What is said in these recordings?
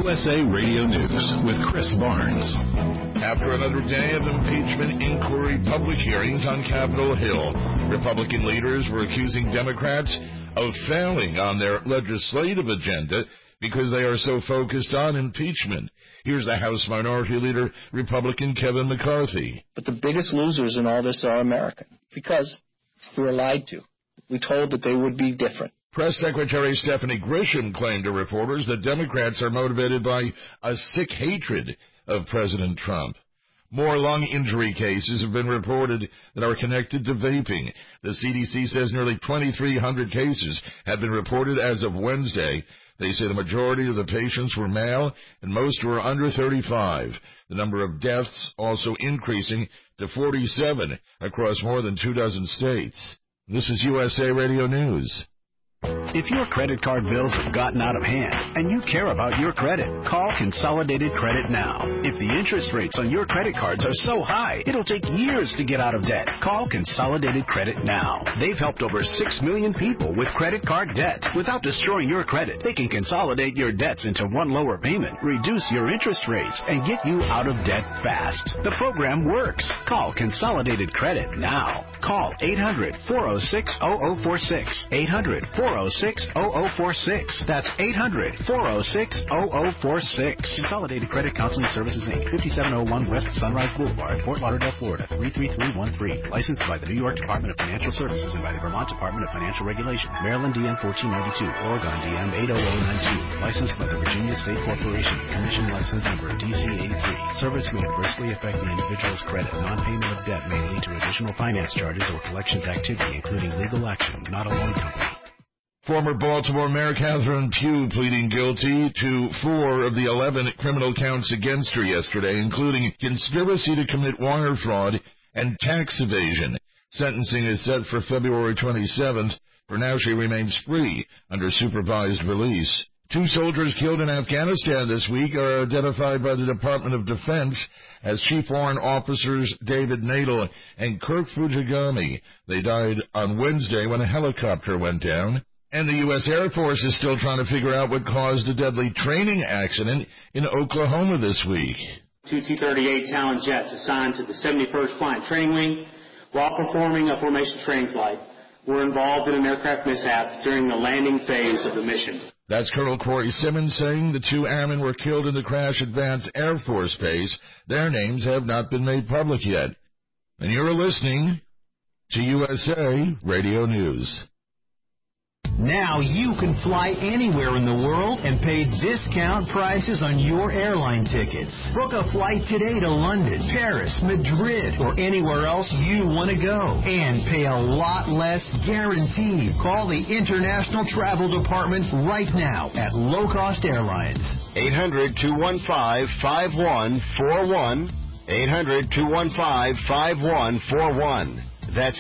USA Radio News with Chris Barnes. After another day of impeachment inquiry public hearings on Capitol Hill, Republican leaders were accusing Democrats of failing on their legislative agenda because they are so focused on impeachment. Here's the House Minority Leader, Republican Kevin McCarthy. But the biggest losers in all this are American, because we were lied to. We told that they would be different. Press Secretary Stephanie Grisham claimed to reporters that Democrats are motivated by a sick hatred of President Trump. More lung injury cases have been reported that are connected to vaping. The CDC says nearly 2,300 cases have been reported as of Wednesday. They say the majority of the patients were male and most were under 35. The number of deaths also increasing to 47 across more than 24 states. This is USA Radio News. If your credit card bills have gotten out of hand and you care about your credit, call Consolidated Credit now. If the interest rates on your credit cards are so high, it'll take years to get out of debt. Call Consolidated Credit now. They've helped over 6 million people with credit card debt. Without destroying your credit, they can consolidate your debts into one lower payment, reduce your interest rates, and get you out of debt fast. The program works. Call Consolidated Credit now. Call 800-406-0046. 800-406-0046. That's 800-406-0046. Consolidated Credit Counseling Services, Inc., 5701 West Sunrise Boulevard, Fort Lauderdale, Florida, 33313. Licensed by the New York Department of Financial Services and by the Vermont Department of Financial Regulation. Maryland DM 1492, Oregon DM 80092. Licensed by the Virginia State Corporation. Commission license number DC83. Service may adversely affect the individual's credit. Non-payment of debt may lead to additional finance charges or collections activity, including legal action, not a loan company. Former Baltimore Mayor Catherine Pugh pleading guilty to 4 of the 11 criminal counts against her yesterday, including conspiracy to commit wire fraud and tax evasion. Sentencing is set for February 27th. For now, she remains free under supervised release. 2 soldiers killed in Afghanistan this week are identified by the Department of Defense as Chief Warrant Officers David Nadel and Kirk Fujigami. They died on Wednesday when a helicopter went down. And the U.S. Air Force is still trying to figure out what caused a deadly training accident in Oklahoma this week. 2 T-38 Talon jets assigned to the 71st Flight Training Wing while performing a formation training flight were involved in an aircraft mishap during the landing phase of the mission. That's Colonel Corey Simmons saying the 2 airmen were killed in the crash at Vance Air Force Base. Their names have not been made public yet. And you're listening to USA Radio News. Now you can fly anywhere in the world and pay discount prices on your airline tickets. Book a flight today to London, Paris, Madrid, or anywhere else you want to go. And pay a lot less guaranteed. Call the International Travel Department right now at Low Cost Airlines. 800-215-5141. 800-215-5141. That's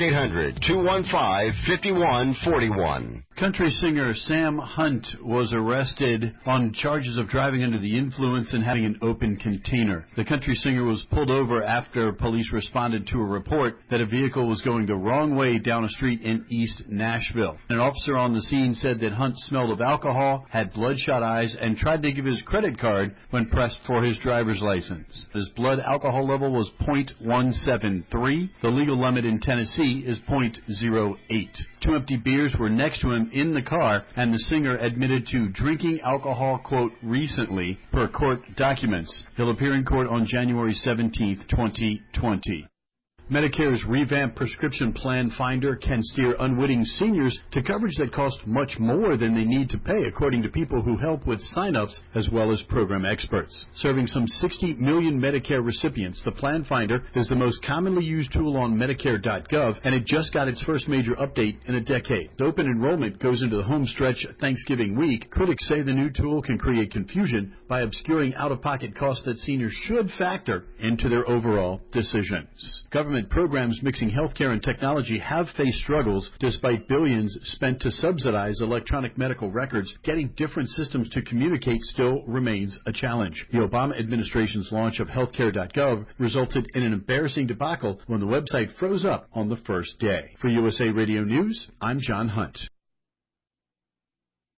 800-215-5141. Country singer Sam Hunt was arrested on charges of driving under the influence and having an open container. The country singer was pulled over after police responded to a report that a vehicle was going the wrong way down a street in East Nashville. An officer on the scene said that Hunt smelled of alcohol, had bloodshot eyes, and tried to give his credit card when pressed for his driver's license. His blood alcohol level was .173. The legal limit in Tennessee is .08. 2 empty beers were next to him in the car, and the singer admitted to drinking alcohol, quote, recently, per court documents. He'll appear in court on January 17th, 2020. Medicare's revamped prescription plan finder can steer unwitting seniors to coverage that costs much more than they need to pay, according to people who help with sign-ups as well as program experts. Serving some 60 million Medicare recipients, the plan finder is the most commonly used tool on Medicare.gov, and it just got its first major update in a decade. Open enrollment goes into the home stretch Thanksgiving week. Critics say the new tool can create confusion by obscuring out-of-pocket costs that seniors should factor into their overall decisions. Government programs mixing healthcare and technology have faced struggles despite billions spent to subsidize electronic medical records. Getting different systems to communicate still remains a challenge. The Obama administration's launch of healthcare.gov resulted in an embarrassing debacle when the website froze up on the first day. For USA Radio News, I'm John Hunt.